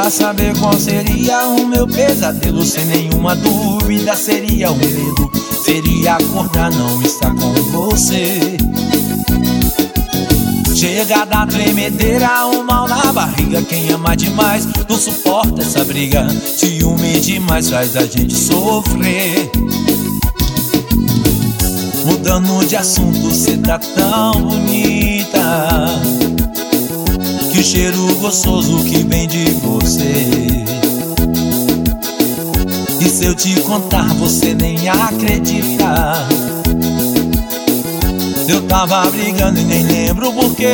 pra saber qual seria o meu pesadelo. Sem nenhuma dúvida seria um medo, seria acordar, não estar com você. Chega da tremedeira, um mal na barriga. Quem ama demais não suporta essa briga. Ciúme demais faz a gente sofrer. Mudando de assunto, cê tá tão bonita, que cheiro gostoso que vem de você. E se eu te contar, você nem acredita. Eu tava brigando e nem lembro porquê.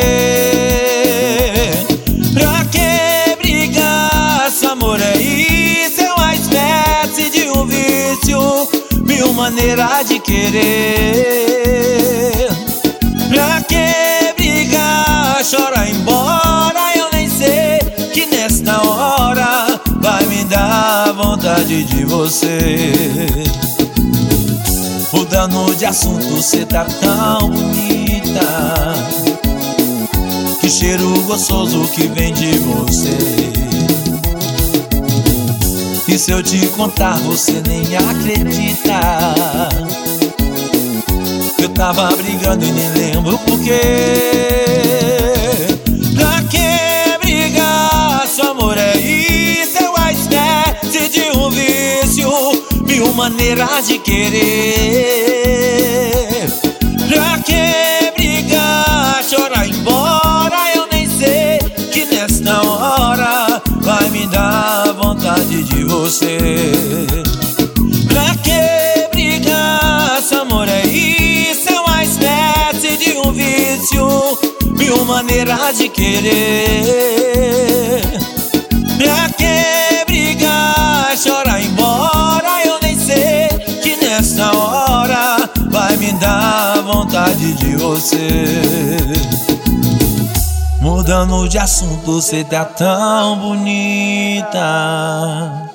Pra que brigar? Se amor é isso, é uma espécie de um vício, mil maneiras de querer. Pra que brigar? Chora embora, eu nem sei que nesta hora vai me dar vontade de você. Mudando de assunto, cê tá tão bonita, que cheiro gostoso que vem de você. E se eu te contar, você nem acredita. Eu tava brigando e nem lembro porquê. Pra que brigar? Se amor é isso, é uma espécie de um vício, mil maneiras de querer. Pra que brigar? Chora embora, eu nem sei que nesta hora vai me dar vontade de você. Pra que brigar? Se amor é isso, é uma espécie de um vício, mil maneiras de querer. Pra que brigar? Chora embora, eu nem sei que nesta hora vai me dar vontade de você. Mudando de assunto, cê tá tão bonita,